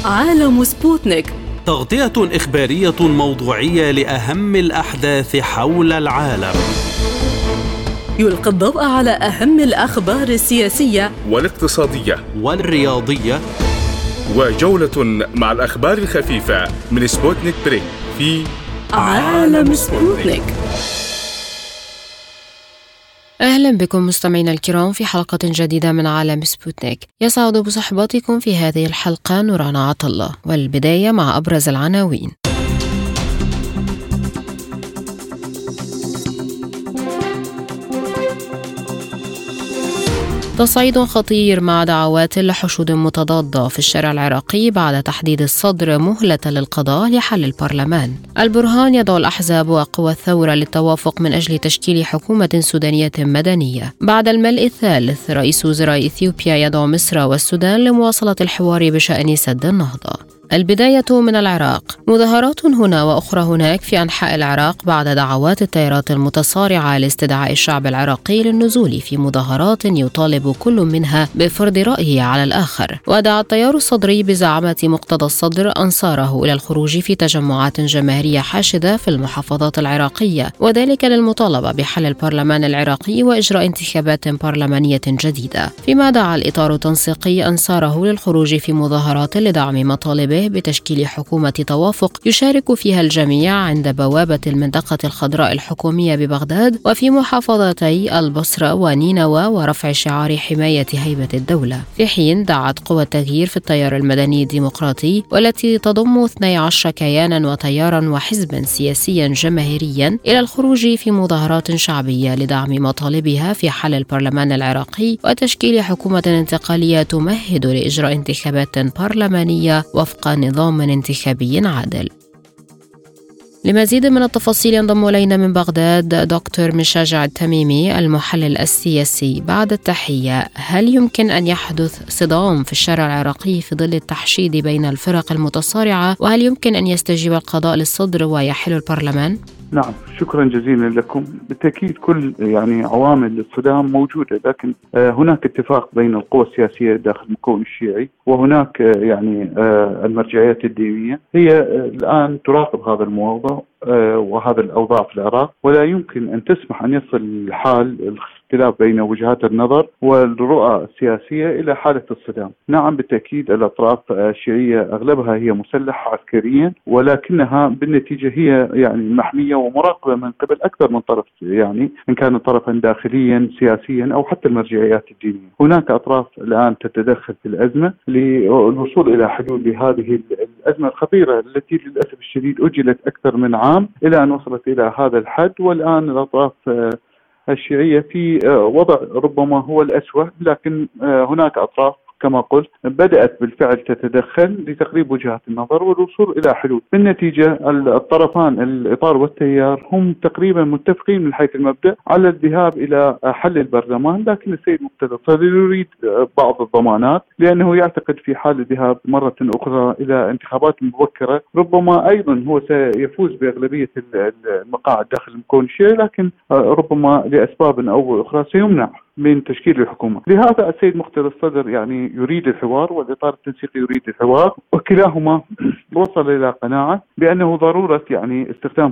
عالم سبوتنيك، تغطية إخبارية موضوعية لأهم الأحداث حول العالم. يلقي الضوء على أهم الأخبار السياسية والاقتصادية والرياضية، وجولة مع الأخبار الخفيفة من سبوتنيك بريك في عالم سبوتنيك. أهلا بكم مستمعينا الكرام في حلقة جديدة من عالم سبوتنيك. يسعد بصحبتكم في هذه الحلقة نوران عطلة، والبداية مع أبرز العناوين. تصعيد خطير مع دعوات لحشود متضادة في الشارع العراقي بعد تحديد الصدر مهلة للقضاء لحل البرلمان. البرهان يدعو الأحزاب وقوى الثورة للتوافق من أجل تشكيل حكومة سودانية مدنية. بعد الملء الثالث، رئيس وزراء إثيوبيا يدعو مصر والسودان لمواصلة الحوار بشأن سد النهضة. البداية من العراق. مظاهرات هنا وأخرى هناك في أنحاء العراق بعد دعوات التيارات المتصارعة لاستدعاء الشعب العراقي للنزول في مظاهرات يطالب كل منها بفرض رأيه على الآخر. ودعا التيار الصدري بزعامة مقتدى الصدر أنصاره إلى الخروج في تجمعات جماهيرية حاشدة في المحافظات العراقية، وذلك للمطالبة بحل البرلمان العراقي وإجراء انتخابات برلمانية جديدة. فيما دعا الإطار التنسيقي أنصاره للخروج في مظاهرات لدعم مطالبه بتشكيل حكومة توافق يشارك فيها الجميع عند بوابة المنطقة الخضراء الحكومية ببغداد وفي محافظتي البصرة ونينوى، ورفع شعار حماية هيبة الدولة. في حين دعت قوى التغيير في التيار المدني الديمقراطي، والتي تضم 12 كيانا وتيارا وحزبا سياسيا جماهيريا، إلى الخروج في مظاهرات شعبية لدعم مطالبها في حل البرلمان العراقي وتشكيل حكومة انتقالية تمهد لإجراء انتخابات برلمانية وفق نظام انتخابي عادل. لمزيد من التفاصيل ينضم إلينا من بغداد دكتور مشاجع التميمي، المحلل السياسي. بعد التحية، هل يمكن أن يحدث صدام في الشارع العراقي في ظل التحشيد بين الفرق المتصارعة؟ وهل يمكن أن يستجيب القضاء للصدر ويحل البرلمان؟ نعم، شكرا جزيلا لكم. بالتأكيد كل عوامل الصدام موجودة، لكن هناك اتفاق بين القوى السياسية داخل المكون الشيعي، وهناك المرجعيات الدينية هي الآن تراقب هذا الموضوع وهذا الأوضاع في العراق، ولا يمكن أن تسمح أن يصل الحال الاختلاف بين وجهات النظر والرؤى السياسية إلى حالة الصدام. نعم، بالتأكيد الأطراف الشيعية أغلبها هي مسلحة عسكريا، ولكنها بالنتيجة هي محمية ومراقبة من قبل أكثر من طرف، إن كان طرفا داخليا سياسيا أو حتى المرجعيات الدينية. هناك أطراف الآن تتدخل في الأزمة للوصول إلى حلول لهذه الأزمة الخطيرة التي للأسف الشديد أجلت أكثر من عام إلى أن وصلت إلى هذا الحد. والآن الأطراف الشيعية في وضع ربما هو الأسوأ، لكن هناك أطراف كما قلت بدأت بالفعل تتدخل لتقريب وجهات النظر والوصول إلى حلول. بالنتيجة الطرفان الإطار والتيار هم تقريبا متفقين من حيث المبدأ على الذهاب إلى حل البرلمان، لكن السيد مقتدى الصدر يريد بعض الضمانات، لأنه يعتقد في حال الذهاب مرة أخرى إلى انتخابات مبكرة ربما أيضا هو سيفوز بأغلبية المقاعد داخل المكون الشيعي، لكن ربما لأسباب أو أخرى سيمنع من تشكيل الحكومة. لهذا السيد مقتدى الصدر يريد الحوار، والإطار التنسيقي يريد الحوار، وكلاهما وصل إلى قناعة بأنه ضرورة استخدام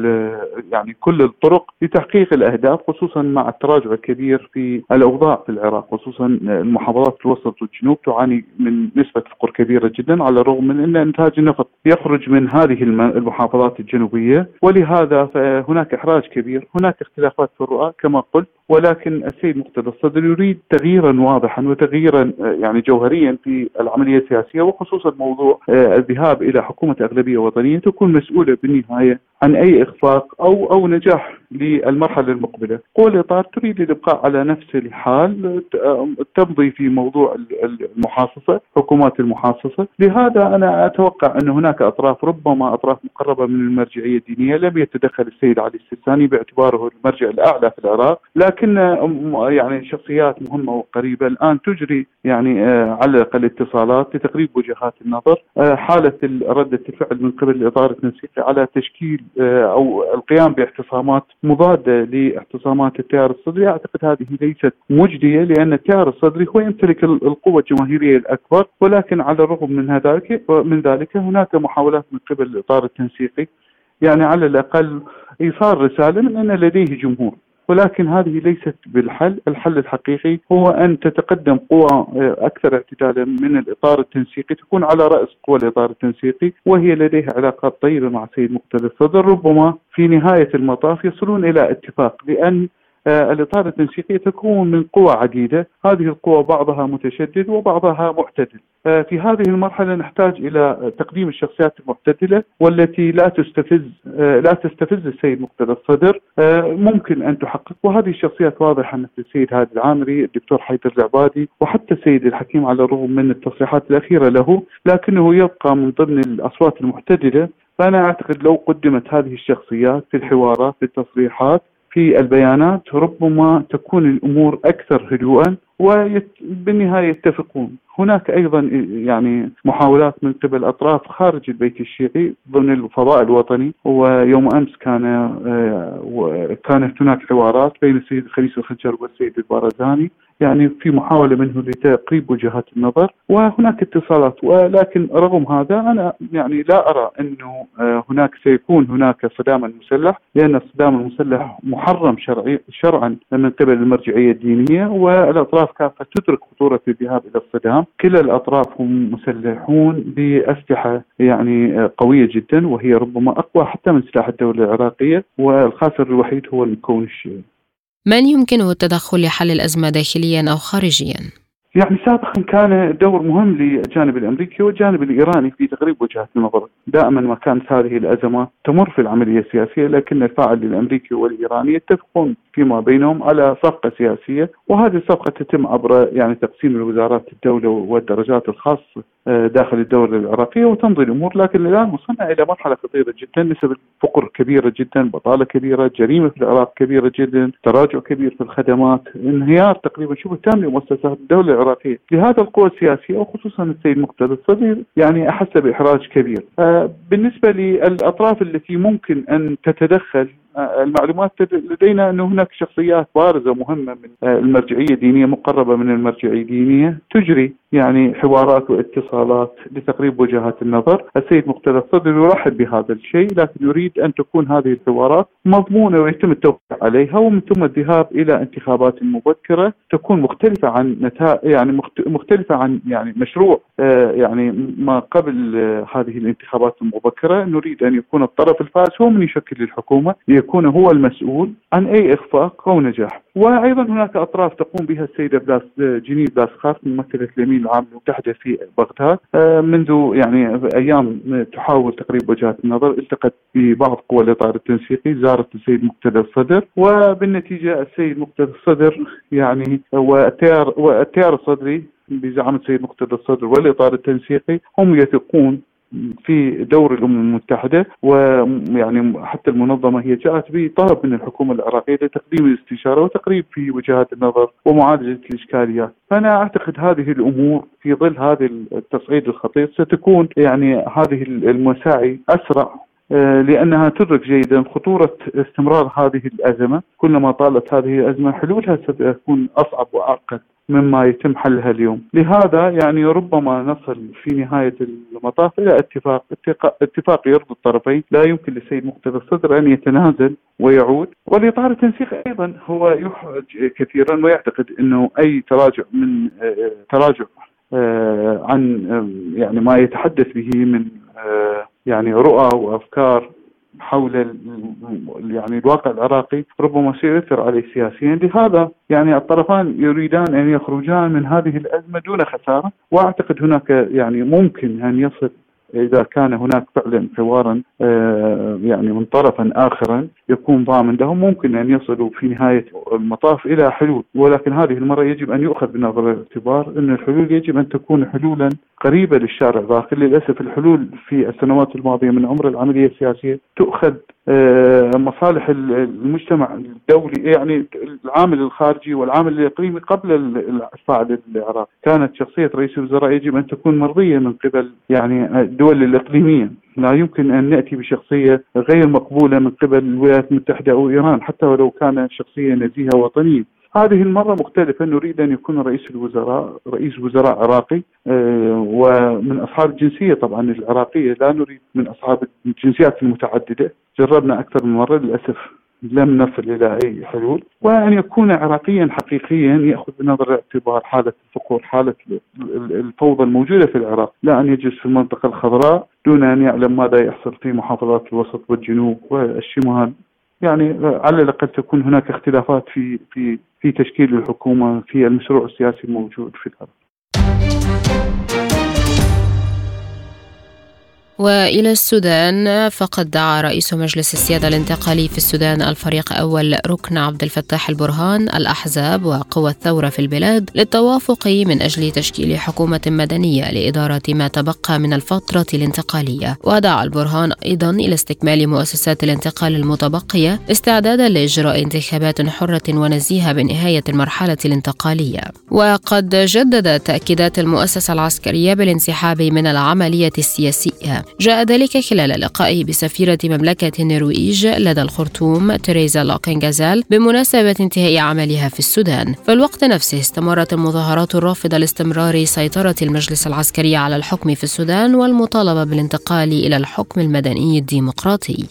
كل الطرق لتحقيق الأهداف، خصوصا مع التراجع الكبير في الأوضاع في العراق، خصوصا المحافظات في الوسط والجنوب تعاني من نسبة فقر كبيرة جدا، على الرغم من أن إنتاج النفط يخرج من هذه المحافظات الجنوبية، ولهذا فهناك إحراج كبير. هناك اختلافات في الرؤى كما قلت، ولكن السيد مقتدى الصدر يريد تغييرا واضحا وتغييرا جوهريا في العملية السياسية، وخصوصا موضوع الذهاب إلى حكومة أغلبية وطنية تكون مسؤولة بالنهاية عن أي إخفاق أو نجاح للمرحلة المقبلة. قوى الإطار تريد الإبقاء على نفس الحال، تمضي في موضوع المحاصصة، حكومات المحاصصة. لهذا أنا أتوقع أن هناك أطراف، ربما أطراف مقربة من المرجعية الدينية، لم يتدخل السيد علي السيستاني باعتباره المرجع الأعلى في العراق، لكن شخصيات مهمة وقريبة الآن تجري على الأقل اتصالات لتقريب وجهات النظر. حالة ردة الفعل من قبل الإطار التنسيقي على تشكيل أو القيام باعتصامات مضادة لاعتصامات التيار الصدري. أعتقد هذه ليست مجدية، لأن التيار الصدري هو يمتلك القوة الجماهيرية الأكبر، ولكن على الرغم من ذلك هناك محاولات من قبل الإطار التنسيقي، يعني على الأقل إيصال رسالة من أن لديه جمهور، ولكن هذه ليست بالحل. الحل الحقيقي هو أن تتقدم قوى أكثر اعتدالا من الإطار التنسيقي، تكون على رأس قوى الإطار التنسيقي، وهي لديها علاقات طيبة مع سيد مقتدى الصدر. ربما في نهاية المطاف يصلون إلى اتفاق، لأن الإطار التنسيقي تكون من قوى عديدة، هذه القوى بعضها متشدد وبعضها معتدل. في هذه المرحلة نحتاج إلى تقديم الشخصيات المعتدلة والتي لا تستفز السيد مقتدى الصدر، ممكن أن تحقق. وهذه الشخصيات واضحة مثل السيد هادي العامري، الدكتور حيدر العبادي، وحتى السيد الحكيم على الرغم من التصريحات الأخيرة له، لكنه يبقى من ضمن الأصوات المعتدلة. فأنا أعتقد لو قدمت هذه الشخصيات في الحوارات، في التصريحات، في البيانات، ربما تكون الأمور أكثر هدوءا وبالنهاية يتفقون. هناك أيضا يعني محاولات من قبل أطراف خارج البيت الشيعي ضمن الفضاء الوطني، ويوم أمس كانت هناك حوارات بين السيد خليل الخنجر والسيد البارزاني، يعني في محاولة منه لتقريب وجهات النظر، وهناك اتصالات. ولكن رغم هذا أنا يعني لا أرى أنه سيكون هناك صدام مسلح، لأن الصدام المسلح محرم شرعا من قبل المرجعية الدينية، والأطراف كافة تدرك خطورة الذهاب إلى الصدام. كلا الأطراف هم مسلحون بأسلحة يعني قوية جدا، وهي ربما أقوى حتى من سلاح الدولة العراقية، والخاسر الوحيد هو المكون الشيعي. من يمكنه التدخل لحل الأزمة داخليا أو خارجيا؟ يعني سابقا كان دور مهم للجانب الأمريكي والجانب الإيراني في تقريب وجهات النظر. دائما ما كانت هذه الأزمات تمر في العملية السياسية، لكن الفاعل الأمريكي والإيراني يتفقون فيما بينهم على صفقة سياسية، وهذه الصفقة تتم عبر يعني تقسيم الوزارات الدولة والدرجات الخاصة داخل الدولة العراقية، وتمضي الأمور. لكن الآن وصلنا إلى مرحلة خطيرة جدا، نسب الفقر كبيرة جدا، بطالة كبيرة، جريمة في العراق كبيرة جدا، تراجع كبير في الخدمات، انهيار تقريبا شبه تام لمؤسسات الدولة العراقية. لهذا القوى السياسية وخصوصا السيد مقتدى الصدر يعني أحس بإحراج كبير. بالنسبة للأطراف التي ممكن أن تتدخل، المعلومات لدينا أن هناك شخصيات بارزة مهمة من المرجعية الدينية، مقربة من المرجعية الدينية، تجري يعني حوارات واتصالات لتقريب وجهات النظر. السيد مقتدى الصدر يرحب بهذا الشيء، لكن يريد أن تكون هذه الحوارات مضمونة ويتم التوقيع عليها، ومن ثم الذهاب إلى انتخابات مبكرة تكون مختلفة عن مختلفة عن يعني مشروع يعني ما قبل هذه الانتخابات المبكرة. نريد أن يكون الطرف الفائز هو من يشكل الحكومة، ليكون هو المسؤول عن أي إخفاق أو نجاح. وأيضا هناك أطراف تقوم بها السيدة جنيد بلاسخارت ممثلة اليمين العام المتحدة في بغداد، منذ يعني أيام تحاول تقريب وجهات النظر، التقت ببعض قوى الإطار التنسيقي، زارت السيد مقتدى الصدر، وبالنتيجة السيد مقتدى الصدر يعني والتيار الصدري بزعم السيد مقتدى الصدر والإطار التنسيقي هم يثقون في دور الأمم المتحدة، ويعني حتى المنظمة هي جاءت بطلب من الحكومة العراقية لتقديم الاستشارة وتقريب في وجهات النظر ومعالجة الإشكاليات. فأنا أعتقد هذه الأمور في ظل هذا التصعيد الخطير ستكون يعني هذه المساعي أسرع، لأنها تدرك جيدا خطورة استمرار هذه الأزمة. كلما طالت هذه الأزمة حلولها ستكون أصعب وأعقد مما يتم حلها اليوم. لهذا يعني ربما نصل في نهاية المطاف إلى اتفاق يرضي الطرفين. لا يمكن للسيد مقتدى الصدر أن يتنازل ويعود، والإطار التنسيقي أيضا هو يحرج كثيرا ويعتقد أنه أي تراجع عن يعني ما يتحدث به من يعني رؤى وأفكار حول يعني الواقع العراقي ربما سيؤثر عليه سياسيا. لهذا يعني الطرفان يريدان أن يخرجان من هذه الأزمة دون خسارة، وأعتقد هناك يعني ممكن أن يصل إذا كان هناك فعلا حوارا يعني من طرفا آخرا يكون ضامن لهم، ممكن أن يصلوا في نهاية المطاف إلى حلول. ولكن هذه المرة يجب أن يؤخذ بنظر الاعتبار أن الحلول يجب أن تكون حلولا قريبة للشارع العراقي. للأسف الحلول في السنوات الماضية من عمر العملية السياسية تؤخذ مصالح المجتمع الدولي، يعني العامل الخارجي والعامل الإقليمي قبل الفاعل العراقي. كانت شخصية رئيس الوزراء يجب أن تكون مرضية من قبل يعني الدول الإقليمية. لا يمكن أن نأتي بشخصية غير مقبولة من قبل الولايات المتحدة أو إيران حتى ولو كان شخصية نزيهة وطنية. هذه المرة مختلفة، نريد أن يكون رئيس وزراء عراقي ومن أصحاب الجنسية طبعا العراقية، لا نريد من أصحاب الجنسيات المتعددة. جربنا أكثر من مرة للأسف لم نصل إلى أي حلول. وأن يكون عراقيا حقيقيا يأخذ بنظر الاعتبار حالة الفقر، حالة الفوضى الموجودة في العراق، لا أن يجلس في المنطقة الخضراء دون أن يعلم ماذا يحصل في محافظات الوسط والجنوب والشمال. يعني على الأقل تكون هناك اختلافات في تشكيل الحكومة في المشروع السياسي الموجود في العراق. وإلى السودان، فقد دعا رئيس مجلس السيادة الانتقالي في السودان الفريق أول ركن عبد الفتاح البرهان الأحزاب وقوى الثورة في البلاد للتوافق من أجل تشكيل حكومة مدنية لإدارة ما تبقى من الفترة الانتقالية. ودعا البرهان أيضا إلى استكمال مؤسسات الانتقال المتبقية استعدادا لإجراء انتخابات حرة ونزيهة بنهاية المرحلة الانتقالية. وقد جدد تأكيدات المؤسسة العسكرية بالانسحاب من العملية السياسية. جاء ذلك خلال لقائه بسفيرة مملكة النرويج لدى الخرطوم تريزا لاكنغازال بمناسبة انتهاء عملها في السودان. في الوقت نفسه استمرت المظاهرات الرافضة لاستمرار سيطرة المجلس العسكري على الحكم في السودان والمطالبة بالانتقال إلى الحكم المدني الديمقراطي.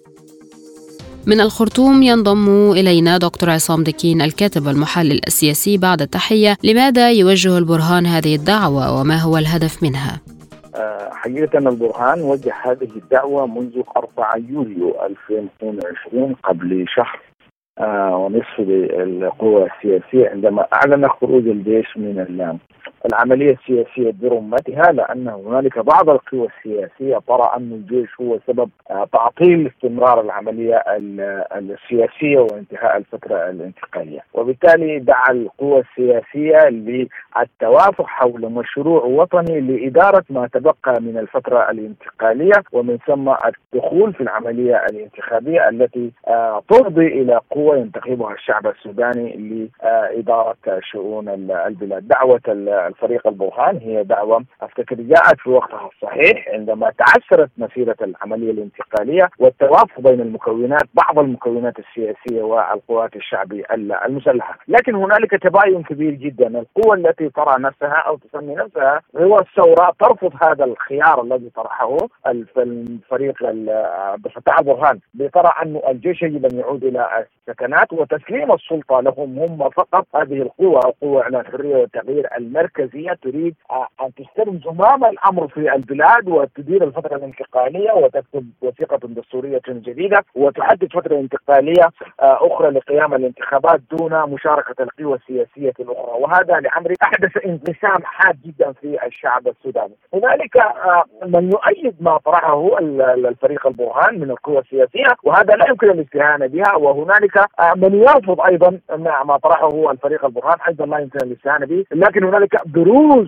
من الخرطوم ينضم إلينا دكتور عصام دكين الكاتب والمحلل السياسي. بعد التحية، لماذا يوجه البرهان هذه الدعوة وما هو الهدف منها؟ حقيقة البرهان وجه هذه الدعوة منذ 4 يوليو 2022 قبل شهر ونصف للقوى السياسية، عندما أعلن خروج الجيش من العملية السياسية برمتها، لأن هنالك بعض القوى السياسية ترى أن الجيش هو سبب تعطيل استمرار العملية السياسية وانتهاء الفترة الانتقالية. وبالتالي دعا القوى السياسية للتوافق حول مشروع وطني لإدارة ما تبقى من الفترة الانتقالية، ومن ثم الدخول في العملية الانتخابية التي تفضي إلى قوة ينتخبها الشعب السوداني لإدارة شؤون البلاد. دعوة الفريق البرهان هي دعوة أفتكر جاءت في وقتها الصحيح عندما تعثرت مسيرة العملية الانتقالية والتوافق بين المكونات، بعض المكونات السياسية والقوات الشعبية المسلحة. لكن هنالك تباين كبير جدا. القوى التي ترى نفسها أو تسمي نفسها هو الثورة ترفض هذا الخيار الذي طرحه الفريق عبد الفتاح البرهان، بترى أن الجيش يجب أن يعود إلى السكنات وتسليم السلطة لهم هم فقط. هذه القوة أو قوة على الحرية والتغيير المركزية تريد أن تستلم زمام الأمر في البلاد وتدير الفترة الانتقالية وتكتب وثيقة دستورية جديدة وتحدد فترة انتقالية أخرى لقيام الانتخابات دون مشاركة القوى السياسية الأخرى. وهذا لأمر أحدث انقسام حاد جدا في الشعب السوداني. هنالك من يؤيد ما طرحه الفريق البرهان من القوى السياسية، وهذا لا يمكن الاستهانة بها، وهنالك من يرفض أيضا ما طرحه الفريق البرهان أيضا لا يمكن الاستهانة به. لكن هنالك بروز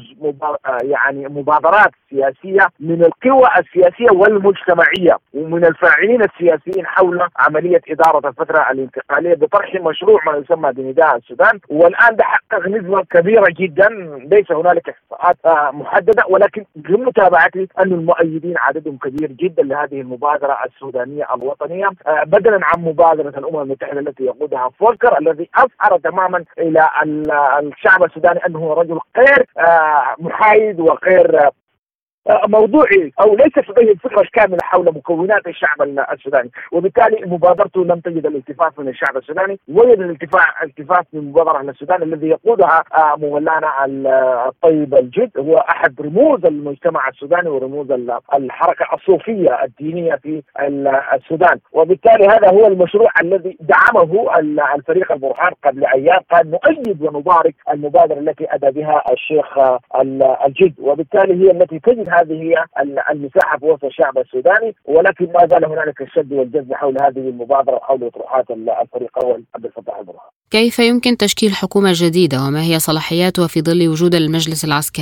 مبادرات سياسية من القوى السياسية والمجتمعية ومن الفاعلين السياسيين حول عملية إدارة الفترة الانتقالية بطرح مشروع ما يسمى بنداء السودان. والآن ده حقق نسبة كبيرة جدا، ليس هنالك إحصاءات محددة، ولكن بمتابعتي أن المؤيدين عددهم كبير جدا لهذه المبادرة السودانية الوطنية، بدلا عن مبادرة الأمم المتحدة التي يقودها فولكر الذي أظهر تماما إلى الشعب السوداني أنه رجل غير محايد وغير موضوعي أو ليس لديه الفكرة الكاملة حول مكونات الشعب السوداني. وبالتالي مبادرته لم تجد الالتفاف من الشعب السوداني، وجد الالتفاف من مبادرة السودان الذي يقودها مولانا الطيب الجد، هو أحد رموز المجتمع السوداني ورموز الحركة الصوفية الدينية في السودان. وبالتالي هذا هو المشروع الذي دعمه الفريق البرهان قبل أيام، قال نؤيد ونبارك المبادرة التي أدى بها الشيخ الجد. وبالتالي هي التي تجد هذه هي المساحة في وسط الشعب السوداني، ولكن ما زال هنالك الشد والجذب حول هذه المبادرة وحول طروحات الفريق الأول عبد الفتاح البرهان. كيف يمكن تشكيل حكومة جديدة وما هي صلاحياتها في ظل وجود المجلس العسكري؟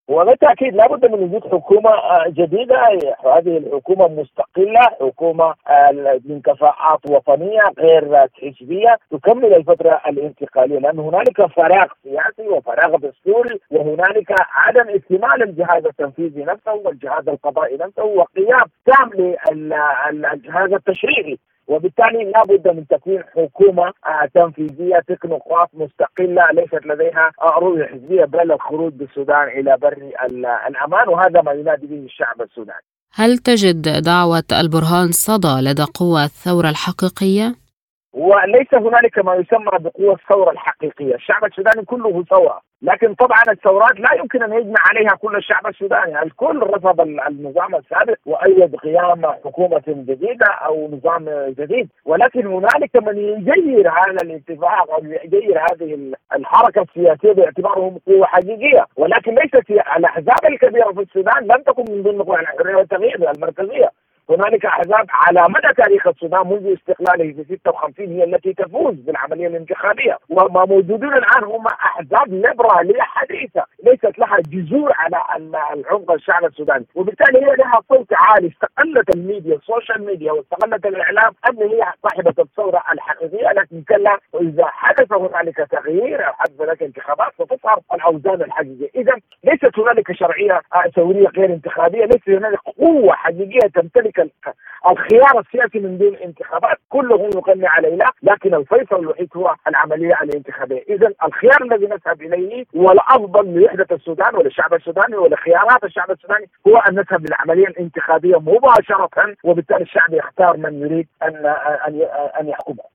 وبالتأكيد لابد من وجود حكومة جديدة. هذه الحكومة مستقلة، حكومة من كفاءات وطنية غير حزبية تكمل الفترة الانتقالية، لأن هنالك فراغ سياسي وفراغ دستوري، وهنالك عدم اكتمال الجهاز التنفيذي نفسه والجهاز القضائي نفسه وقيام تام للجهاز التشريعي، وبالتالي لا بد من تكوين حكومة تنفيذية تكنوقراط مستقلة ليست لديها رؤية حزبية، بل الخروج بالسودان إلى بر الأمان، وهذا ما ينادي به الشعب السوداني. هل تجد دعوة البرهان صدى لدى قوى الثورة الحقيقية؟ وليس هنالك ما يسمى بقوة الثورة الحقيقية. الشعب السوداني كله ثورة، لكن طبعا الثورات لا يمكن أن يجمع عليها كل الشعب السوداني. الكل رفض النظام السابق وأيد قيام حكومة جديدة أو نظام جديد، ولكن هنالك من يجير هذا الاتفاق أو يجير هذه الحركة السياسية باعتبارهم قوة حقيقية، ولكن ليست الأحزاب الكبيرة في السودان لم تكن من ضمن قوى الحرية والتغيير المركزية. هنالك أحزاب على مدى تاريخ السودان منذ استقلاله في 56 هي التي تفوز بالعملية الانتخابية، وما موجودون الآن هم أحزاب ليبرالية حديثة ليست لها جذور على العمق الشعب السوداني، وبالتالي هي لها صوت عالي. استقلت الميديا السوشيال ميديا واستقلت الإعلام أن هي صاحبة الثورة الحقيقية، لكن كلا إذا حدث هنالك تغيير أو حدث هنالك انتخابات ستظهر الأوزان الحقيقية. إذا ليست هنالك شرعية ثورية غير انتخابية، ليست هنالك قوة حقيقية تمتلك الخيار السياسي من دون انتخابات، كله يغني على إله، لكن الفيصل الوحيد هو العملية الانتخابية. إذا الخيار الذي نذهب إليه والأفضل لوحدة السودان وللشعب السوداني ولخيارات الشعب السوداني هو أن نذهب للعملية الانتخابية مباشرة، وبالتالي الشعب يختار من يريد أن يحكمه.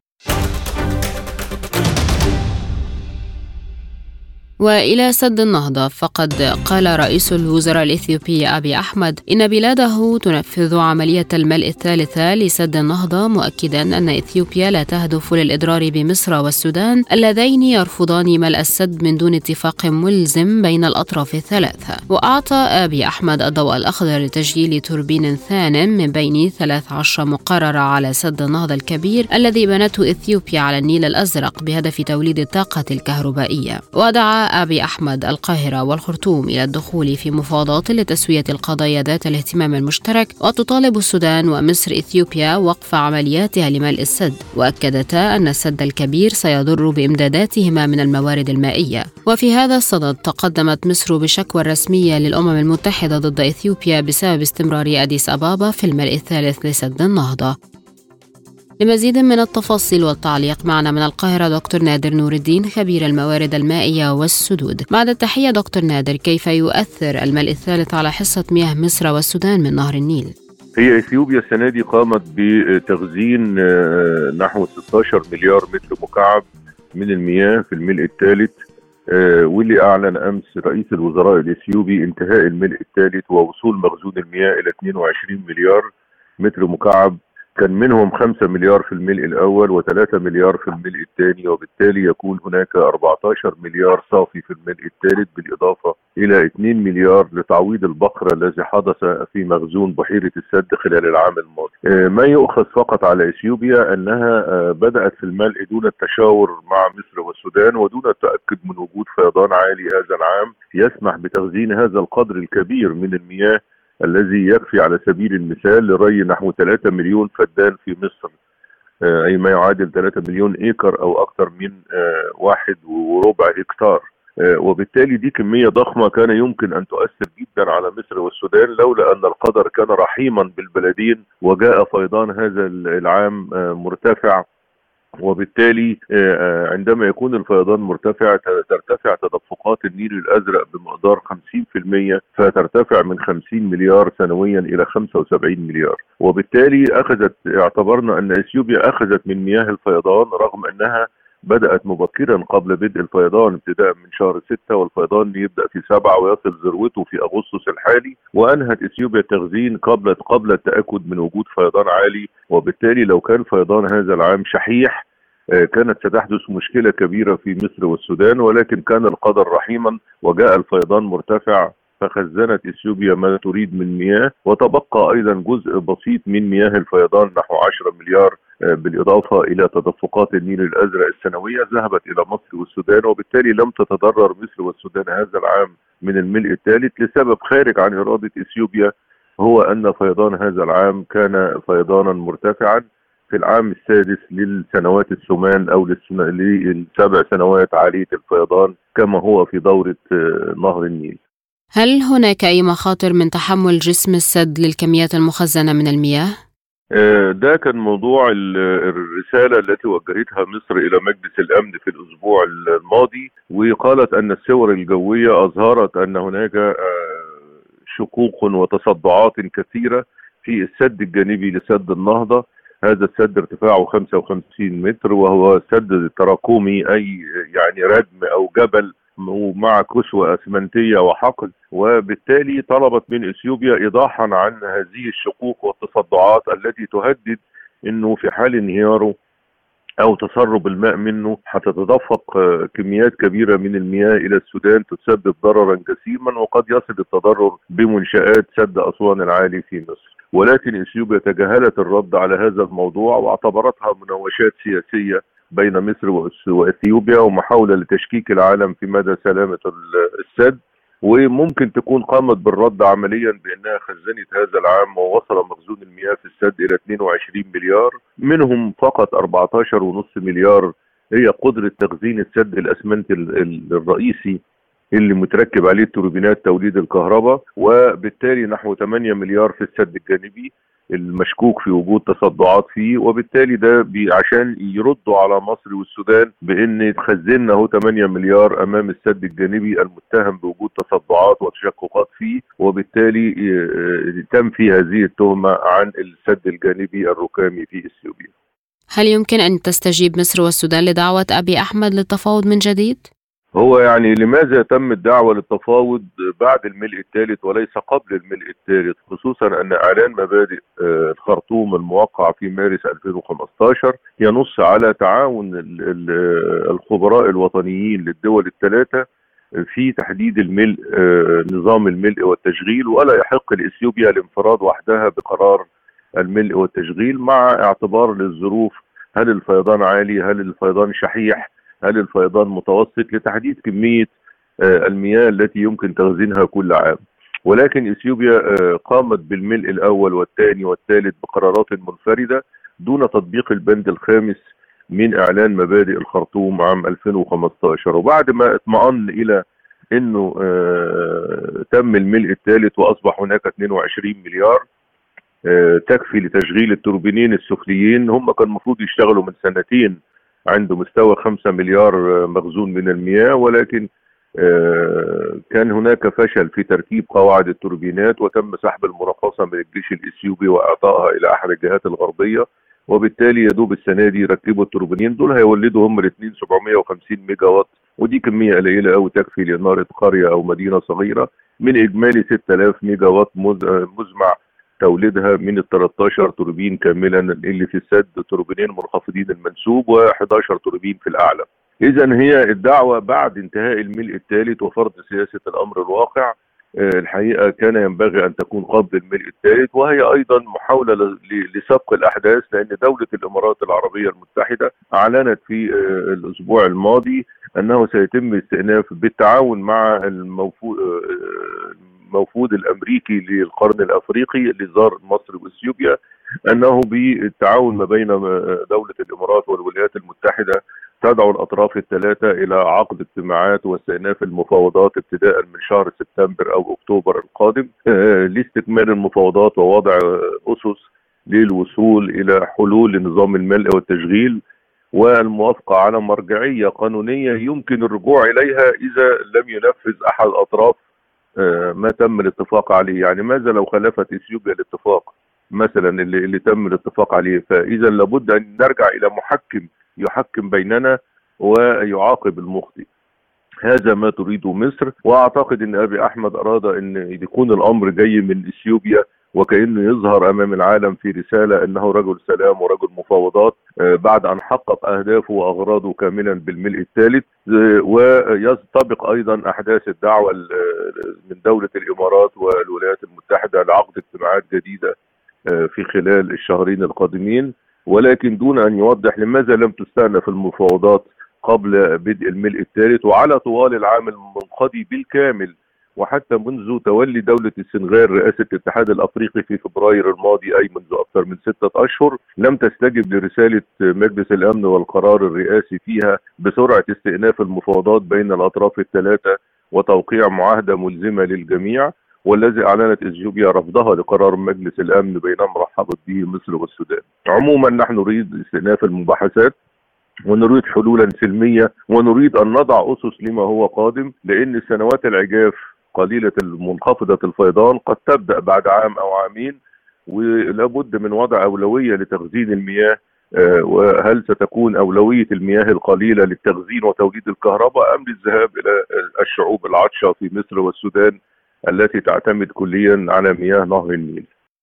وإلى سد النهضة، فقد قال رئيس الوزراء الإثيوبي أبي أحمد إن بلاده تنفذ عملية الملء الثالثة لسد النهضة، مؤكدا أن إثيوبيا لا تهدف للإضرار بمصر والسودان اللذين يرفضان ملء السد من دون اتفاق ملزم بين الأطراف الثلاثة. وأعطى أبي أحمد الضوء الأخضر لتشغيل توربين ثان من بين 13 مقررة على سد النهضة الكبير الذي بنته إثيوبيا على النيل الأزرق بهدف توليد الطاقة الكهربائية. ودعا أبي أحمد القاهرة والخرطوم إلى الدخول في مفاوضات لتسوية القضايا ذات الاهتمام المشترك، وتطالب السودان ومصر إثيوبيا وقف عملياتها لملء السد، وأكدتا أن السد الكبير سيضر بإمداداتهما من الموارد المائية. وفي هذا الصدد تقدمت مصر بشكوى رسمية للأمم المتحدة ضد إثيوبيا بسبب استمرار أديس أبابا في الملء الثالث لسد النهضة. لمزيد من التفاصيل والتعليق معنا من القاهرة دكتور نادر نور الدين خبير الموارد المائية والسدود. بعد التحية دكتور نادر، كيف يؤثر الملء الثالث على حصة مياه مصر والسودان من نهر النيل؟ هي إثيوبيا السنة دي قامت بتخزين نحو 16 مليار متر مكعب من المياه في الملء الثالث، واللي أعلن أمس رئيس الوزراء الإثيوبي انتهاء الملء الثالث ووصول مخزون المياه إلى 22 مليار متر مكعب، كان منهم 5 مليار في الملء الأول و3 مليار في الملء الثاني، وبالتالي يكون هناك 14 مليار صافي في الملء الثالث، بالإضافة إلى 2 مليار لتعويض البخر الذي حدث في مخزون بحيرة السد خلال العام الماضي. ما يؤخذ فقط على إثيوبيا أنها بدأت في الملء دون التشاور مع مصر والسودان ودون التأكد من وجود فيضان عالي هذا العام يسمح بتخزين هذا القدر الكبير من المياه الذي يكفي على سبيل المثال لري نحو 3 مليون فدان في مصر، أي ما يعادل 3 مليون إيكر أو أكثر من 1.25 هكتار. وبالتالي دي كمية ضخمة كان يمكن أن تؤثر جدا على مصر والسودان لولا أن القدر كان رحيما بالبلدين وجاء فيضان هذا العام مرتفع، وبالتالي عندما يكون الفيضان مرتفع ترتفع تدفقات النيل الأزرق بمقدار 50%، فترتفع من 50 مليار سنويا إلى 75 مليار. وبالتالي اعتبرنا أن إثيوبيا أخذت من مياه الفيضان رغم أنها بدأت مبكرا قبل بدء الفيضان ابتداء من شهر 6، والفيضان يبدأ في 7 ويصل ذروته في أغسطس الحالي، وأنهت إثيوبيا التخزين قبل التأكد من وجود فيضان عالي. وبالتالي لو كان فيضان هذا العام شحيح كانت ستحدث مشكلة كبيرة في مصر والسودان، ولكن كان القدر رحيما وجاء الفيضان مرتفع فخزنت إثيوبيا ما تريد من مياه، وتبقى أيضا جزء بسيط من مياه الفيضان نحو 10 مليار، بالإضافة إلى تدفقات النيل الأزرق السنوية ذهبت إلى مصر والسودان، وبالتالي لم تتضرر مصر والسودان هذا العام من الملء الثالث لسبب خارج عن إرادة إثيوبيا، هو أن فيضان هذا العام كان فيضانا مرتفعا في العام السادس للسنوات الثمان أو للسبع سنوات عالية الفيضان كما هو في دورة نهر النيل. هل هناك أي مخاطر من تحمل جسم السد للكميات المخزنة من المياه؟ ده كان موضوع الرسالة التي وجهتها مصر إلى مجلس الأمن في الأسبوع الماضي، وقالت أن الصور الجوية أظهرت أن هناك شقوق وتصدعات كثيرة في السد الجانبي لسد النهضة. هذا السد ارتفاعه 55 متر، وهو سد تراكمي، أي يعني ردم أو جبل ومع كسوة أسمنتية وحقل، وبالتالي طلبت من إثيوبيا إيضاحا عن هذه الشقوق والتصدعات التي تهدد أنه في حال انهياره أو تسرب الماء منه هتتدفق كميات كبيرة من المياه إلى السودان تسبب ضررا جسيما، وقد يصل التضرر بمنشآت سد أسوان العالي في مصر. ولكن إثيوبيا تجاهلت الرد على هذا الموضوع واعتبرتها مناوشات سياسية بين مصر وإثيوبيا ومحاولة لتشكيك العالم في مدى سلامة السد، وممكن تكون قامت بالرد عمليا بأنها خزنت هذا العام ووصل مخزون المياه في السد إلى 22 مليار، منهم فقط 14.5 مليار هي قدرة تخزين السد الأسمنتي الرئيسي اللي متركب عليه توربينات توليد الكهرباء، وبالتالي نحو 8 مليار في السد الجانبي المشكوك في وجود تصدعات فيه، وبالتالي ده عشان يردوا على مصر والسودان بان خزننا 8 مليار امام السد الجانبي المتهم بوجود تصدعات وتشققات فيه، وبالتالي تنفي هذه التهمة عن السد الجانبي الركامي في اثيوبيا. هل يمكن ان تستجيب مصر والسودان لدعوة أبي أحمد للتفاوض من جديد؟ هو يعني لماذا تم الدعوة للتفاوض بعد الملء الثالث وليس قبل الملء الثالث، خصوصا أن إعلان مبادئ الخرطوم الموقع في مارس 2015 ينص على تعاون الخبراء الوطنيين للدول الثلاثة في تحديد الملء، نظام الملء والتشغيل، ولا يحق لإثيوبيا الانفراد وحدها بقرار الملء والتشغيل مع اعتبار للظروف، هل الفيضان عالي، هل الفيضان شحيح، هل الفيضان متوسط، لتحديد كمية المياه التي يمكن تخزينها كل عام. ولكن إثيوبيا قامت بالملء الأول والثاني والثالث بقرارات منفردة دون تطبيق البند الخامس من إعلان مبادئ الخرطوم عام 2015. وبعد ما اطمأن إلى أنه تم الملء الثالث وأصبح هناك 22 مليار تكفي لتشغيل التوربينين السفليين، هم كان المفروض يشتغلوا من سنتين عنده مستوى 5 مليار مخزون من المياه، ولكن كان هناك فشل في تركيب قواعد التوربينات وتم سحب المناقصة من الجيش الإثيوبي وإعطائها إلى أحد الجهات الغربية، وبالتالي يدوب السنة دي ركبوا التوربينين دول هيولدوا هم الاثنين 750 ميجا وات، ودي كمية قليلة أو تكفي لإنارة قرية أو مدينة صغيرة من إجمالي 6000 ميجا وات مزمع توليدها من ال 13 توربين كاملا اللي في السد، توربينين منخفضين المنسوب و11 توربين في الأعلى. إذا هي الدعوة بعد انتهاء الملء الثالث وفرض سياسة الأمر الواقع، الحقيقة كان ينبغي أن تكون قبل الملء الثالث، وهي أيضا محاولة لسبق الأحداث، لأن دولة الإمارات العربية المتحدة أعلنت في الأسبوع الماضي أنه سيتم استئناف بالتعاون مع الموفود الأمريكي للقرن الأفريقي اللي زار مصر وإثيوبيا، أنه بالتعاون ما بين دولة الإمارات والولايات المتحدة تدعو الأطراف الثلاثة إلى عقد اجتماعات واستئناف المفاوضات ابتداء من شهر سبتمبر أو أكتوبر القادم لاستكمال المفاوضات ووضع أسس للوصول إلى حلول لنظام الملء والتشغيل والموافقة على مرجعية قانونية يمكن الرجوع إليها إذا لم ينفذ أحد الأطراف ما تم الاتفاق عليه. يعني ماذا لو خالفت إثيوبيا الاتفاق مثلا اللي تم الاتفاق عليه؟ فإذا لابد أن نرجع إلى محكم يحكم بيننا ويعاقب المخطئ. هذا ما تريده مصر، واعتقد ان ابي احمد اراد ان يكون الامر جاي من اثيوبيا وكأنه يظهر أمام العالم في رسالة أنه رجل سلام ورجل مفاوضات بعد أن حقق أهدافه وأغراضه كاملا بالملء الثالث. ويستبق أيضا أحداث الدعوة من دولة الإمارات والولايات المتحدة لعقد اجتماعات جديدة في خلال الشهرين القادمين، ولكن دون أن يوضح لماذا لم تستأنف المفاوضات قبل بدء الملء الثالث وعلى طوال العام المنقضي بالكامل، وحتى منذ تولي دولة السنغال رئاسة الاتحاد الأفريقي في فبراير الماضي، أي منذ أكثر من 6 أشهر، لم تستجب لرسالة مجلس الأمن والقرار الرئاسي فيها بسرعة استئناف المفاوضات بين الأطراف الثلاثة وتوقيع معاهدة ملزمة للجميع، والذي أعلنت إثيوبيا رفضها لقرار مجلس الأمن بينما رحبت به مصر والسودان. عموما نحن نريد استئناف المباحثات ونريد حلولا سلمية ونريد أن نضع أسس لما هو قادم، لأن سنوات العجاف قليلة المنخفضة الفيضان قد تبدأ بعد عام أو عامين، ولابد من وضع أولوية لتخزين المياه. وهل ستكون أولوية المياه القليلة للتخزين وتوليد الكهرباء أم للذهاب إلى الشعوب العطشة في مصر والسودان التي تعتمد كليا على مياه نهر النيل؟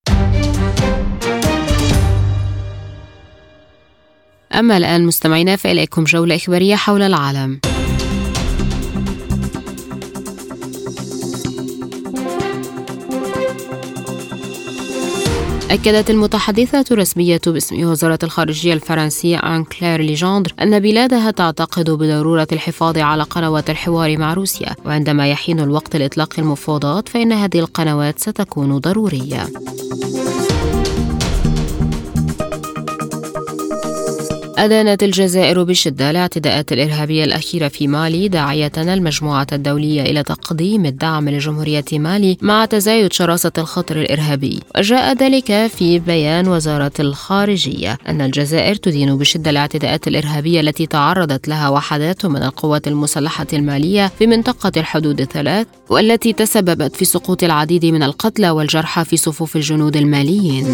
أما الآن مستمعينا فإليكم جولة إخبارية حول العالم. أكدت المتحدثة الرسمية باسم وزارة الخارجية الفرنسية آن كلير ليجاندر أن بلادها تعتقد بضرورة الحفاظ على قنوات الحوار مع روسيا، وعندما يحين الوقت لإطلاق المفاوضات فإن هذه القنوات ستكون ضرورية. أدانت الجزائر بشدة الاعتداءات الإرهابية الأخيرة في مالي، داعية المجموعة الدولية إلى تقديم الدعم لجمهورية مالي مع تزايد شراسة الخطر الإرهابي. وجاء ذلك في بيان وزارة الخارجية أن الجزائر تدين بشدة الاعتداءات الإرهابية التي تعرضت لها وحدات من القوات المسلحة المالية في منطقة الحدود الثلاث، والتي تسببت في سقوط العديد من القتلى والجرحى في صفوف الجنود الماليين.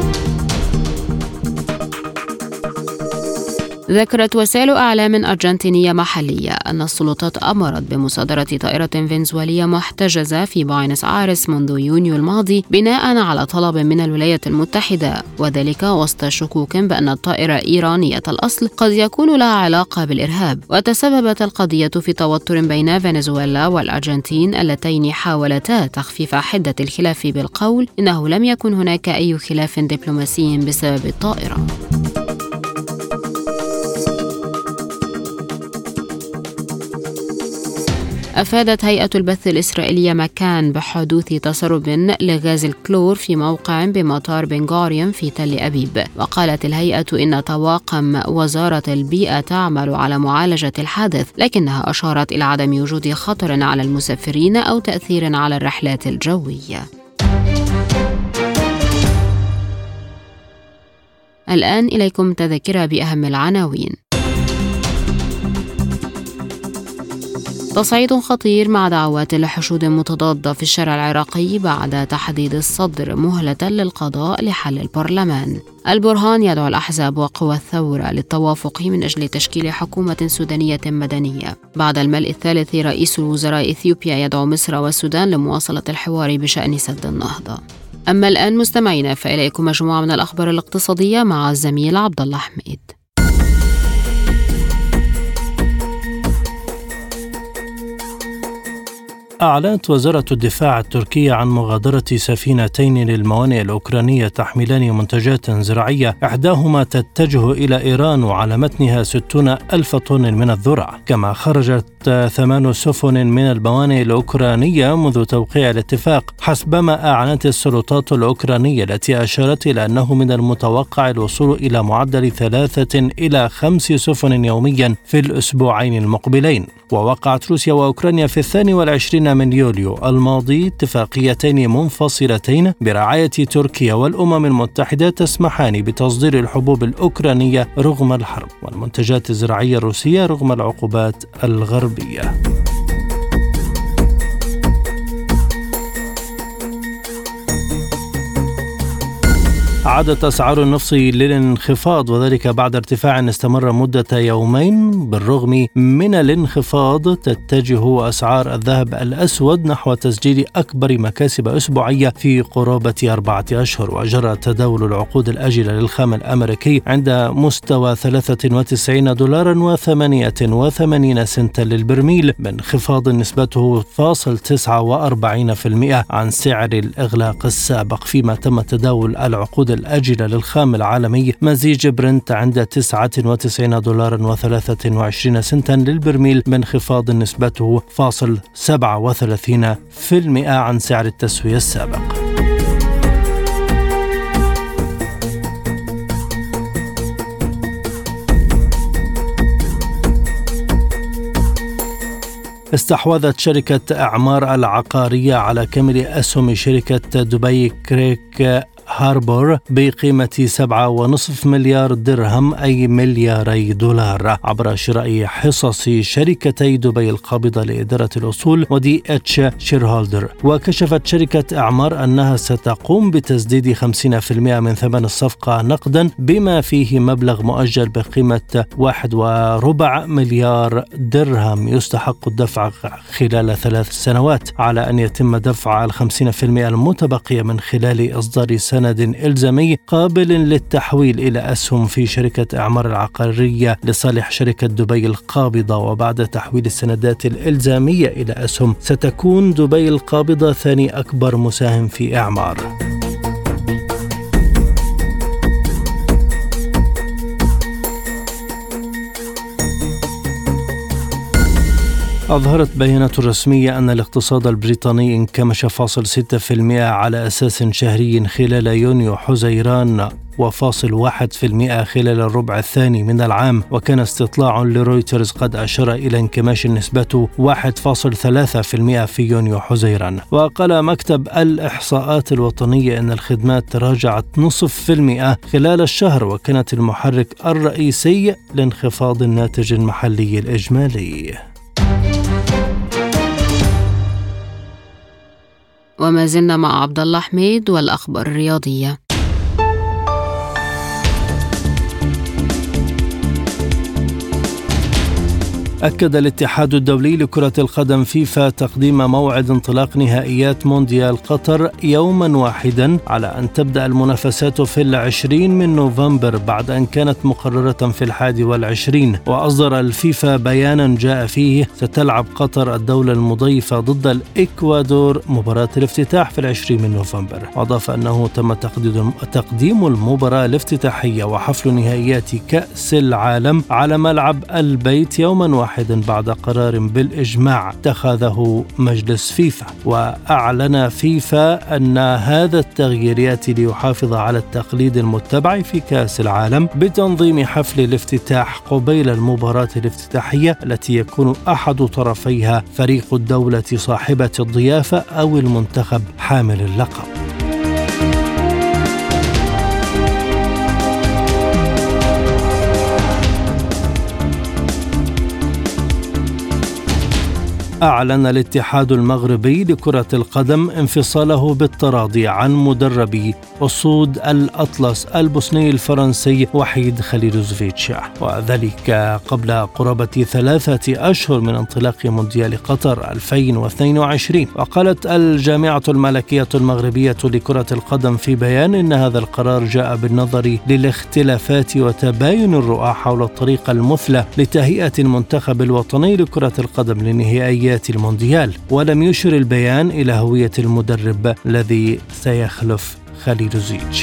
ذكرت وسائل أعلام أرجنتينية محلية أن السلطات أمرت بمصادرة طائرة فنزويلية محتجزة في بوينس آيرس منذ يونيو الماضي بناء على طلب من الولايات المتحدة، وذلك وسط شكوك بأن الطائرة إيرانية الأصل قد يكون لها علاقة بالإرهاب. وتسببت القضية في توتر بين فنزويلا والأرجنتين اللتين حاولتا تخفيف حدة الخلاف بالقول إنه لم يكن هناك أي خلاف دبلوماسي بسبب الطائرة. أفادت هيئة البث الإسرائيلية مكان بحدوث تسرب لغاز الكلور في موقع بمطار بن غوريون في تل أبيب. وقالت الهيئة إن طواقم وزارة البيئة تعمل على معالجة الحادث، لكنها أشارت إلى عدم وجود خطر على المسافرين أو تأثير على الرحلات الجوية. الآن إليكم تذكرة بأهم العناوين. تصعيد خطير مع دعوات لحشود متضادة في الشارع العراقي بعد تحديد الصدر مهلة للقضاء لحل البرلمان. البرهان يدعو الأحزاب وقوى الثورة للتوافق من أجل تشكيل حكومة سودانية مدنية. بعد الملء الثالث رئيس الوزراء إثيوبيا يدعو مصر والسودان لمواصلة الحوار بشأن سد النهضة. أما الآن مستمعينا فإليكم مجموعة من الأخبار الاقتصادية مع الزميل عبد الله حميد. أعلنت وزارة الدفاع التركية عن مغادرة سفينتين للموانئ الأوكرانية تحملان منتجات زراعية، إحداهما تتجه إلى إيران وعلى متنها 60,000 طن من الذرة. كما خرجت 8 سفن من الموانئ الأوكرانية منذ توقيع الاتفاق، حسبما أعلنت السلطات الأوكرانية، التي أشارت إلى أنه من المتوقع الوصول إلى معدل 3 إلى 5 سفن يوميا في الأسبوعين المقبلين. ووقعت روسيا وأوكرانيا في 22 من يوليو الماضي اتفاقيتين منفصلتين برعاية تركيا والأمم المتحدة تسمحان بتصدير الحبوب الأوكرانية رغم الحرب والمنتجات الزراعية الروسية رغم العقوبات الغربية. عادت أسعار النفط للانخفاض، وذلك بعد ارتفاع استمر مدة يومين. بالرغم من الانخفاض تتجه أسعار الذهب الأسود نحو تسجيل أكبر مكاسب أسبوعية في قرابة 4 أشهر. وجرى تداول العقود الآجلة للخام الأمريكي عند مستوى $93.88 للبرميل، بانخفاض نسبته 0.49% عن سعر الإغلاق السابق. فيما تم تداول العقود الآجلة للخام العالمي مزيج برنت عند $99.23 للبرميل، بانخفاض نسبته 0.37% عن سعر التسوية السابق. استحوذت شركة أعمار العقارية على كامل أسهم شركة دبي كريك هاربور بقيمة 7.5 مليار درهم أي $2 عبر شراء حصص شركتي دبي القابضة لإدارة الأصول ودي اتش شيرهولدر. وكشفت شركة أعمار أنها ستقوم بتسديد 50% من ثمن الصفقة نقدا، بما فيه مبلغ مؤجل بقيمة 1.25 مليار درهم يستحق الدفع خلال 3 سنوات، على أن يتم دفع 50% المتبقية من خلال إصدار سند إلزامي قابل للتحويل إلى أسهم في شركة أعمار العقارية لصالح شركة دبي القابضة. وبعد تحويل السندات الإلزامية إلى أسهم ستكون دبي القابضة ثاني أكبر مساهم في أعمار. أظهرت بيانات رسمية أن الاقتصاد البريطاني انكمش 0.6% على أساس شهري خلال يونيو حزيران و0.1% خلال الربع الثاني من العام. وكان استطلاع لرويترز قد أشار إلى انكماش نسبة 1.3% في يونيو حزيران. وقال مكتب الإحصاءات الوطنية أن الخدمات تراجعت 0.5% خلال الشهر، وكانت المحرك الرئيسي لانخفاض الناتج المحلي الإجمالي. وما زلنا مع عبد الله حميد والأخبار الرياضية. أكد الاتحاد الدولي لكرة القدم فيفا تقديم موعد انطلاق نهائيات مونديال قطر يوما واحدا، على أن تبدأ المنافسات في 20 من نوفمبر بعد أن كانت مقررة في 21. وأصدر الفيفا بيانا جاء فيه ستلعب قطر الدولة المضيفة ضد الإكوادور مباراة الافتتاح في 20 من نوفمبر. وأضاف أنه تم تقديم المباراة الافتتاحية وحفل نهائيات كأس العالم على ملعب البيت يوما واحدا بعد قرار بالإجماع اتخذه مجلس فيفا. وأعلن فيفا أن هذا التغيير يأتي ليحافظ على التقليد المتبع في كأس العالم بتنظيم حفل الافتتاح قبيل المباراة الافتتاحية التي يكون أحد طرفيها فريق الدولة صاحبة الضيافة أو المنتخب حامل اللقب. أعلن الاتحاد المغربي لكرة القدم انفصاله بالتراضي عن مدربي أسود الأطلس البوسني الفرنسي وحيد خليلوزفيتش، وذلك قبل قرابة 3 أشهر من انطلاق مونديال قطر 2022. وقالت الجامعة الملكية المغربية لكرة القدم في بيان إن هذا القرار جاء بالنظر للاختلافات وتباين الرؤى حول الطريقة المثلى لتهيئة المنتخب الوطني لكرة القدم لنهائيات المونديال. ولم يشر البيان إلى هوية المدرب الذي سيخلف خليلوزيتش.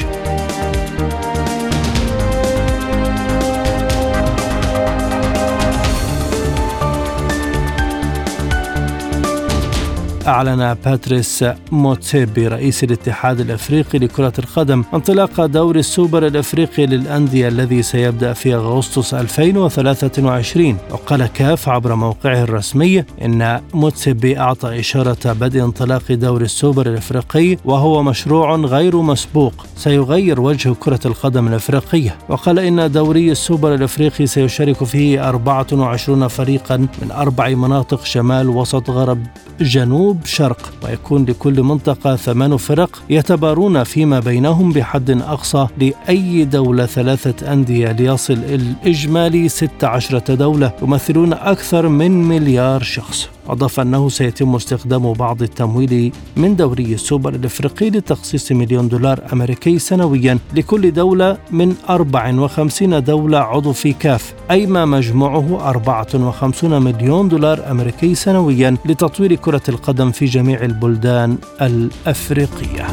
أعلن باتريس موتسيبي رئيس الاتحاد الأفريقي لكرة القدم انطلاق دوري السوبر الأفريقي للأندية الذي سيبدأ في أغسطس 2023. وقال كاف عبر موقعه الرسمي إن موتسيبي أعطى إشارة بدء انطلاق دوري السوبر الأفريقي وهو مشروع غير مسبوق سيغير وجه كرة القدم الأفريقية. وقال إن دوري السوبر الأفريقي سيشارك فيه 24 فريقا من 4 مناطق شمال وسط غرب جنوب غرب شرق، ويكون لكل منطقة 8 فرق يتبارون فيما بينهم بحد أقصى لأي دولة 3 أندية، ليصل الإجمالي 16 دولة يمثلون أكثر من مليار شخص. أضاف أنه سيتم استخدام بعض التمويل من دوري السوبر الإفريقي لتخصيص $1,000,000 أمريكي سنويا لكل دولة من 54 دولة عضو في كاف، أي ما مجموعه $54 مليون أمريكي سنويا لتطوير كرة القدم في جميع البلدان الأفريقية.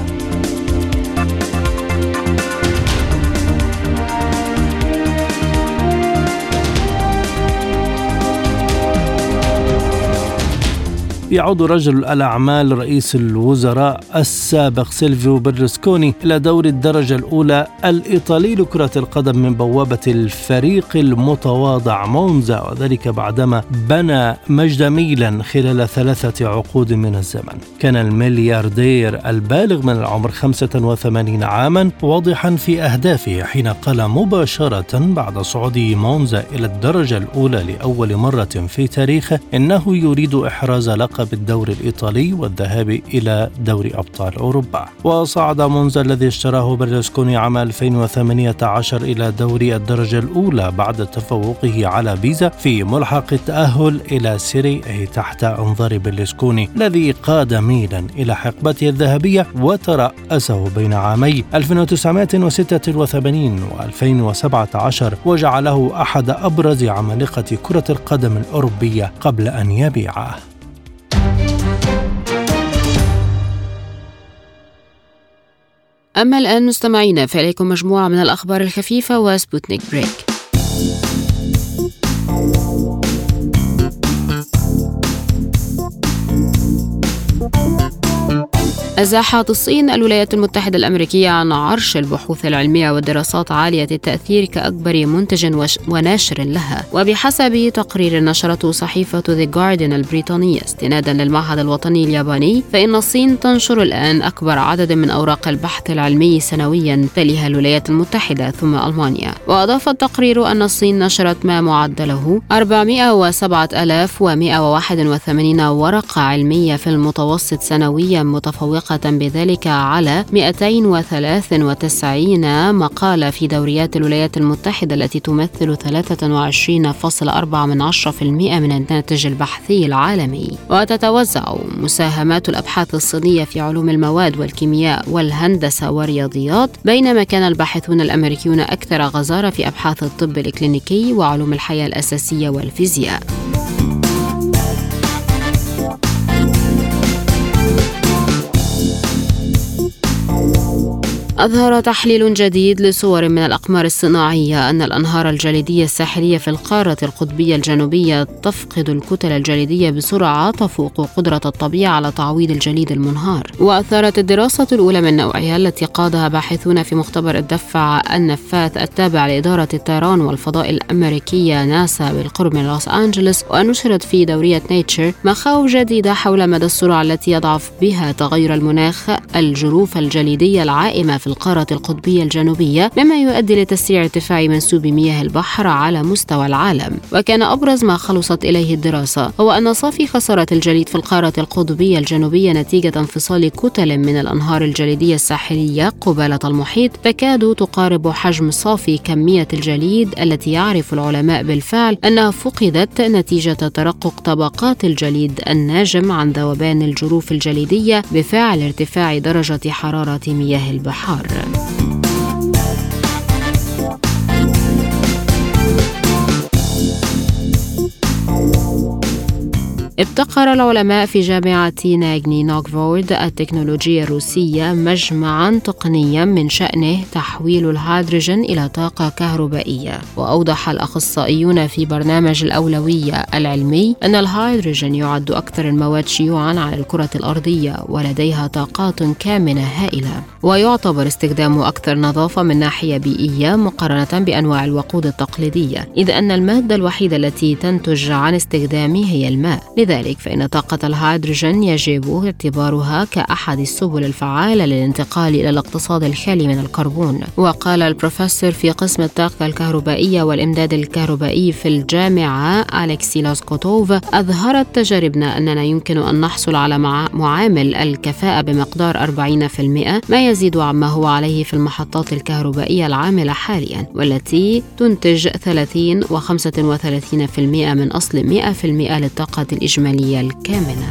يعود رجل الأعمال رئيس الوزراء السابق سيلفيو بيرلوسكوني إلى دور الدرجة الأولى الإيطالي لكرة القدم من بوابة الفريق المتواضع مونزا، وذلك بعدما بنى مجد ميلان خلال 3 عقود من الزمن. كان الملياردير البالغ من العمر 85 عاما واضحا في أهدافه حين قال مباشرة بعد صعود مونزا إلى الدرجة الأولى لأول مرة في تاريخه إنه يريد إحراز لقب بالدوري الإيطالي والذهاب إلى دوري أبطال أوروبا. وصعد مونزا الذي اشتراه بيرلوسكوني عام 2018 إلى دوري الدرجة الأولى بعد تفوقه على بيزا في ملحق التأهل إلى سيري أي تحت أنظار بيرلوسكوني الذي قاد ميلان إلى حقبته الذهبية وترأسه بين عامي 1986 و2017 وجعله أحد أبرز عمالقة كرة القدم الأوروبية قبل أن يبيعه. أما الآن مستمعينا فإليكم مجموعة من الأخبار الخفيفة وسبوتنيك بريك. أزاحت الصين الولايات المتحدة الأمريكية عن عرش البحوث العلمية والدراسات عالية التأثير كأكبر منتج وناشر لها، وبحسب تقرير نشرته صحيفة The Guardian البريطانية استنادا للمعهد الوطني الياباني، فإن الصين تنشر الآن أكبر عدد من أوراق البحث العلمي سنويا، تليها الولايات المتحدة ثم ألمانيا. وأضاف التقرير أن الصين نشرت ما معدله 407,181 ورقة علمية في المتوسط سنويا، متفوقة بذلك على 293 مقالة في دوريات الولايات المتحدة التي تمثل 23.4% من الناتج البحثي العالمي. وتتوزع مساهمات الأبحاث الصينية في علوم المواد والكيمياء والهندسة والرياضيات، بينما كان الباحثون الأمريكيون أكثر غزارة في أبحاث الطب الإكلينيكي وعلوم الحياة الأساسية والفيزياء. أظهر تحليل جديد لصور من الأقمار الصناعية أن الأنهار الجليدية الساحلية في القارة القطبية الجنوبية تفقد الكتل الجليدية بسرعة تفوق قدرة الطبيعة على تعويض الجليد المنهار. وأثارت الدراسة الأولى من نوعها التي قادها باحثون في مختبر الدفع النفاث التابع لإدارة الطيران والفضاء الأمريكية ناسا بالقرب من لوس أنجلوس، ونشرت في دورية نيتشر مخاوف جديدة حول مدى السرعة التي يضعف بها تغير المناخ الجروف الجليدية العائمة في القارة القطبية الجنوبية، مما يؤدي لتسريع ارتفاع منسوب مياه البحر على مستوى العالم. وكان أبرز ما خلصت إليه الدراسة هو أن صافي خسارة الجليد في القارة القطبية الجنوبية نتيجة انفصال كتل من الأنهار الجليدية الساحلية قبالة المحيط تكاد تقارب حجم صافي كمية الجليد التي يعرف العلماء بالفعل أنها فقدت نتيجة ترقق طبقات الجليد الناجم عن ذوبان الجروف الجليدية بفعل ارتفاع درجة حرارة مياه البحار. ابتكر العلماء في جامعة نيجني نوفغورود التكنولوجيا الروسية مجمعاً تقنياً من شأنه تحويل الهيدروجين إلى طاقة كهربائية. وأوضح الأخصائيون في برنامج الأولوية العلمي أن الهيدروجين يعد أكثر المواد شيوعاً على الكرة الأرضية ولديها طاقات كامنة هائلة، ويعتبر استخدامه أكثر نظافة من ناحية بيئية مقارنة بأنواع الوقود التقليدية، إذ أن المادة الوحيدة التي تنتج عن استخدامه هي الماء. لذلك فإن طاقة الهيدروجين يجب اعتبارها كأحد السبل الفعالة للانتقال إلى الاقتصاد الخالي من الكربون. وقال البروفيسور في قسم الطاقة الكهربائية والإمداد الكهربائي في الجامعة أليكسي لاسكوتوف: أظهرت تجاربنا أننا يمكن أن نحصل على معامل الكفاءة بمقدار 40%، ما يزيد عما هو عليه في المحطات الكهربائية العاملة حاليا، والتي تنتج 30 و35% من أصل 100% للطاقة الإجمالية الكامنة.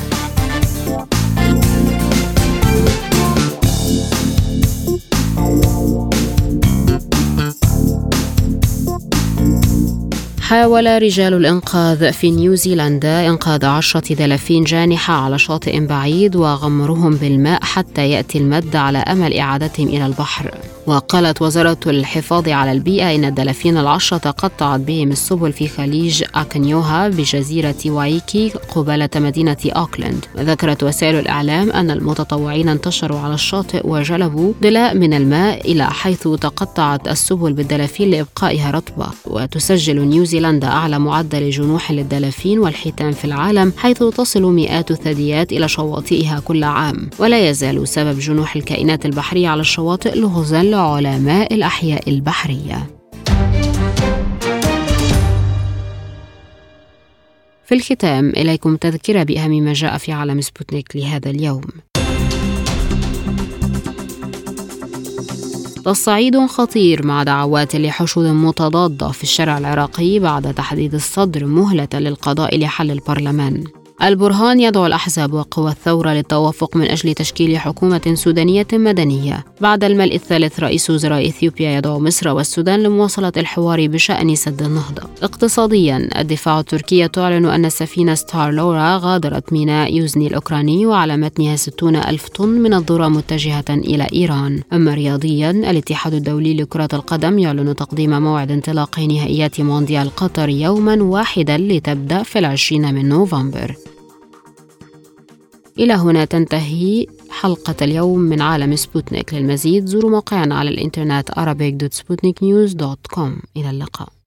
حاول رجال الإنقاذ في نيوزيلندا إنقاذ 10 دلافين جانحة على شاطئ بعيد وغمرهم بالماء حتى يأتي المد على أمل إعادتهم إلى البحر. وقالت وزارة الحفاظ على البيئة إن الدلافين 10 تقطعت بهم السبل في خليج أكنيوها بجزيرة وايكي قبالة مدينة أوكلاند. وذكرت وسائل الإعلام أن المتطوعين انتشروا على الشاطئ وجلبوا ضلاء من الماء إلى حيث تقطعت السبل بالدلافين لإبقائها رطبة. وتسجل نيوزيلندا أعلى معدل جنوح للدلافين والحيتان في العالم، حيث تصل مئات الثدييات إلى شواطئها كل عام. ولا يزال سبب جنوح الكائنات البحرية على الشواطئ لغزا لعلماء الأحياء البحرية. في الختام إليكم تذكرة بأهم ما جاء في عالم سبوتنيك لهذا اليوم. تصعيد خطير مع دعوات لحشود متضادة في الشارع العراقي بعد تحديد الصدر مهلة للقضاء لحل البرلمان. البرهان يدعو الأحزاب وقوى الثورة للتوافق من أجل تشكيل حكومة سودانية مدنية. بعد الملء الثالث رئيس وزراء إثيوبيا يدعو مصر والسودان لمواصلة الحوار بشأن سد النهضة. اقتصاديا، الدفاع التركي تعلن أن السفينة ستار لورا غادرت ميناء يوزني الأوكراني وعلى متنها 60,000 طن من الذرة متجهة إلى إيران. أما رياضيا، الاتحاد الدولي لكرة القدم يعلن تقديم موعد انطلاق نهائيات مونديال قطر يوما واحدا لتبدأ في 20 من نوفمبر. إلى هنا تنتهي حلقة اليوم من عالم سبوتنيك. للمزيد زوروا موقعنا على الإنترنت arabic.sputniknews.com. إلى اللقاء.